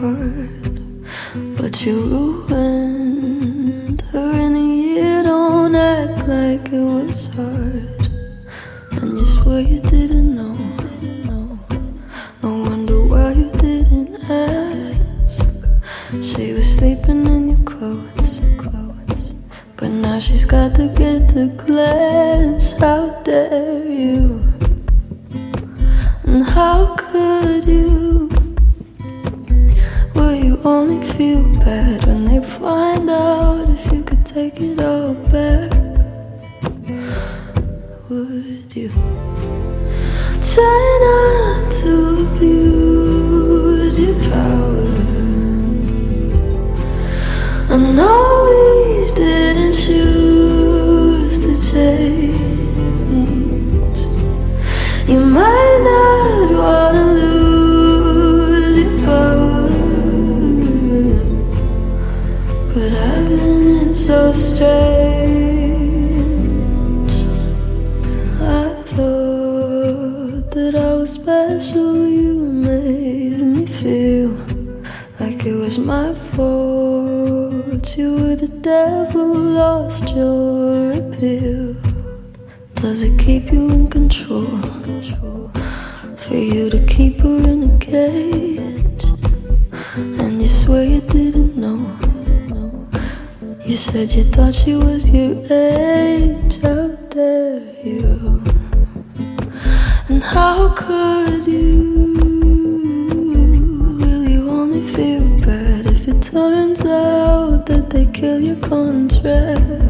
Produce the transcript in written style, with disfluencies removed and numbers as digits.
heart. But you ruined her in a year. Don't act like it was hard. And you swear you didn't know. No wonder why you didn't ask. She was sleeping in your clothes. But now she's got to get to class. How dare you? And how could you? Will you only feel bad when they find out if you could take it all back? Would you try not to abuse your power? I know we didn't choose to change. You might not wanna lose your power, but having it so strange. I thought that I was special. You made me feel like it was my fault. You were the devil, lost your appeal. Does it keep you in control? For you to keep her in a cage? And you swear you didn't know. You said you thought she was your age. How dare you? And how could you? Will you only feel bad if it turns out that they kill your contract?